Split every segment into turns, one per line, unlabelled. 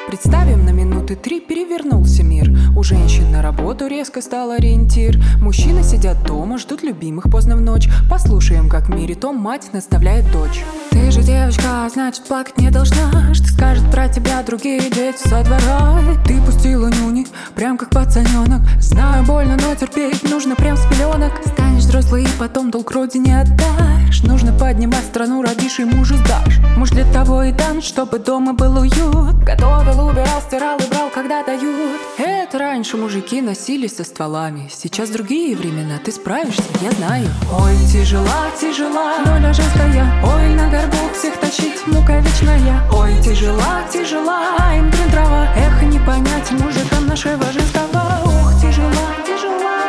Представим, на минуты 3 перевернулся мир. У женщин на работу резко стал ориентир. Мужчины сидят дома, ждут любимых поздно в ночь. Послушаем, как в мире том мать наставляет дочь. Ты же девочка, значит плакать не должна. Что скажут про тебя другие дети со двора? Ты пустила нюни, прям как пацаненок. Знаю, больно, но терпеть нужно прям с пеленок. Станешь взрослый и потом долг родине отдашь. Нужно поднимать страну, родишь и мужа сдашь. Муж для того и дан, чтобы дома был уют. Готовил, убирал, стирал и брал, когда дают. Это раньше мужики носились со стволами. Сейчас другие времена, ты справишься, я знаю. Ой, тяжела, тяжела, доля женская. Ой, на горбу всех тащить, мука вечная. Ой, тяжела, тяжела, им блин трава. Эх, не понять мужикам нашего женского. Ох, тяжела, тяжела.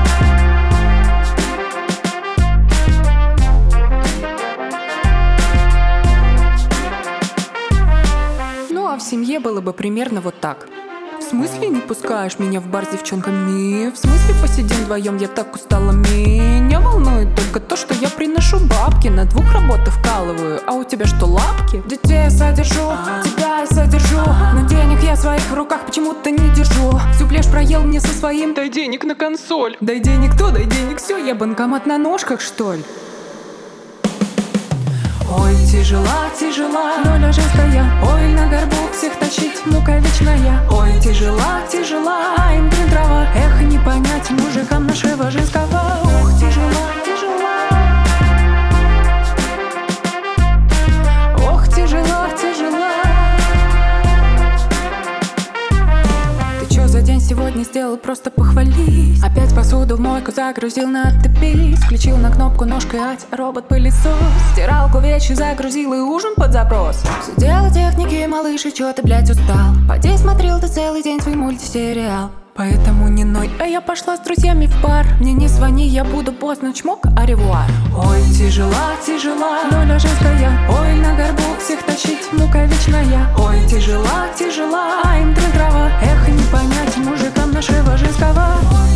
Ну а в семье было бы примерно вот так. В смысле не пускаешь меня в бар с девчонками? В смысле посидим вдвоем, я так устала. Меня волнует только то, что я приношу бабки. На 2 работах вкалываю, а у тебя что, лапки? Детей я содержу, тебя я содержу. Но денег я в своих руках почему-то не держу. Всю плешь проел мне со своим. Дай денег на консоль. Дай денег то, дай денег все. Я банкомат на ножках, что ли? Ой, тяжела, тяжела, доля женская. Ой, на горбу всех тащить, мука вечная. Ой, тяжела, тяжела, им блин трава. Эх, не понять мужикам нашего женского. Ох, тяжела, тяжела. Ох, тяжела, тяжела. Ты чё за день сегодня сделал, просто похвались. Опять посуду в мойку загрузил на отопись. Включил на кнопку ножкой ать, робот-пылесос. Стиралку вещи загрузил и ужин под запрос. Все дело техники, малыш, и чё ты, блядь, устал? Поди смотрел ты целый день свой мультисериал. Поэтому не ной, а я пошла с друзьями в бар. Мне не звони, я буду поздно, чмок, аревуар. Ой, тяжела, тяжела, доля женская. Ой, на горбу всех тащить, мука вечная. Ой, тяжела, тяжела, им трава. Эх, не понять мужикам нашего женского.